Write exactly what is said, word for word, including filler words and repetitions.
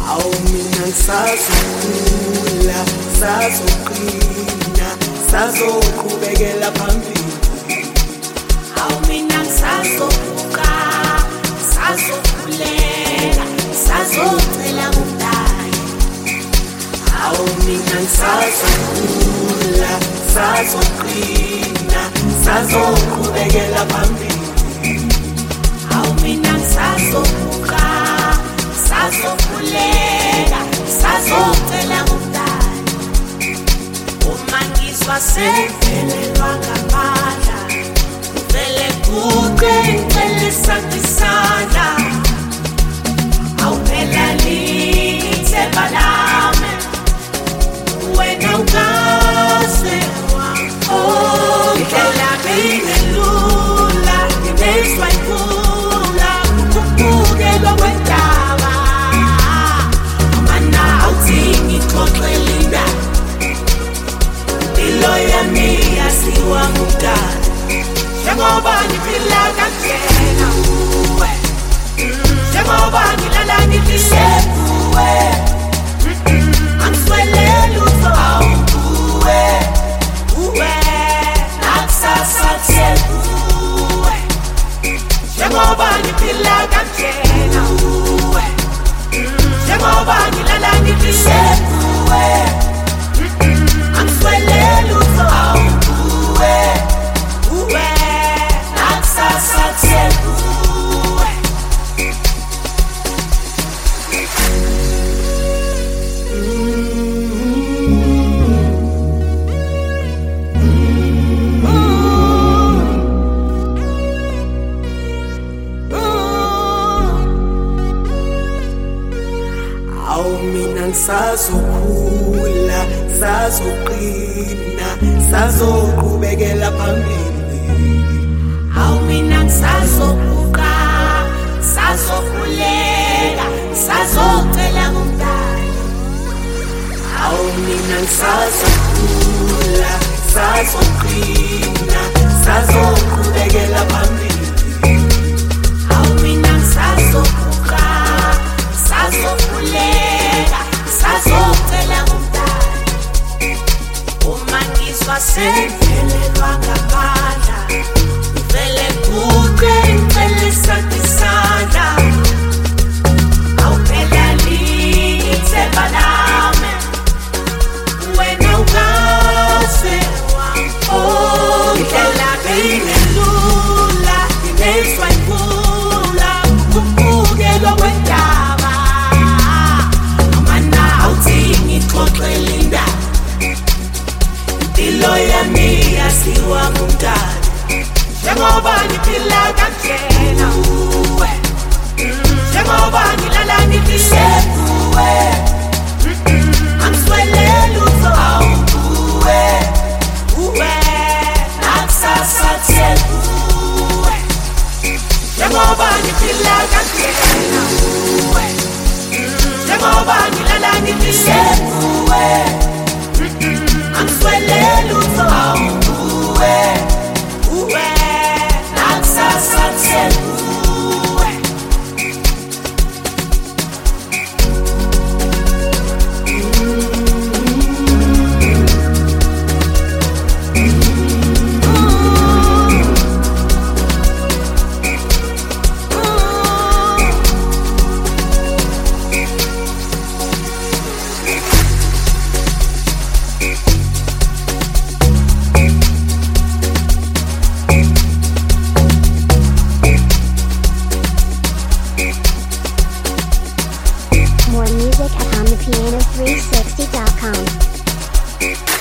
Awu mina ngisazokhula, sazoqina, sazoqhubekela phambili. Awu mina ngisazovuka, sazokhuleka, sazocela kumdali. Awu mina ngisazokhula, sazoqina, sazoqhubekela phambili. Awu mina ngisazovuka, sazokhuleka, sazocela kumdali. Uma ngizwa sengivelelwa ngamandla, vele kuqe ngicela isandla. Awu phela lithemba lami, wena ungaze oh ngicela bingelula, ngibeswa ikhula, ukubukelwa kwendaba. Mana awuthi ngixoxele indaba, impilo yami yasiwa ngumdali. Njengoba ngiphila kanjena uwe, njengoba ngilala ngifihle kuwe, angiswele lutho awukuwe, uwe nakusasa kuwe. Njengoba ngiphila kanjena uwe, njengoba ngilala ngifihle kuwe, angiswele lutho awukuwe, uwe nakusasa kuwe. Awu mina ngisazokhula, sazoqina, sazoqhubekela phambili. Awu mina ngisazovuka, sazokhuleka, sazocela kumdali. Awu mina ngisazokhula, sazoqina, sazoqhubekela phambili. Awu mina ngisazovuka, sazokhuleka, sazocela kumdali. Uma ngizwa sengivelelwa ngamandla, vele kuqe ngicela isandla. Awu phela lithemba lami, wena ungaze oh ngicela bingelula, ngibeswa ikhula, ukubukelwa kwendaba. Mana awuthi ngixoxele indaba, impilo yami yasiwa ngumdali. Njengoba ngiphila kanjena uwe, njengoba ngilala ngifihle kuwe, angiswele lutho awukuwe, uwe nakusasa kuwe. Njengoba ngiphila kanjena uwe, njengoba ngilala ngifihle kuwe, angiswele lutho awukuwe, uwe nakusasa kuwe. More music at on the piano three sixty dot com.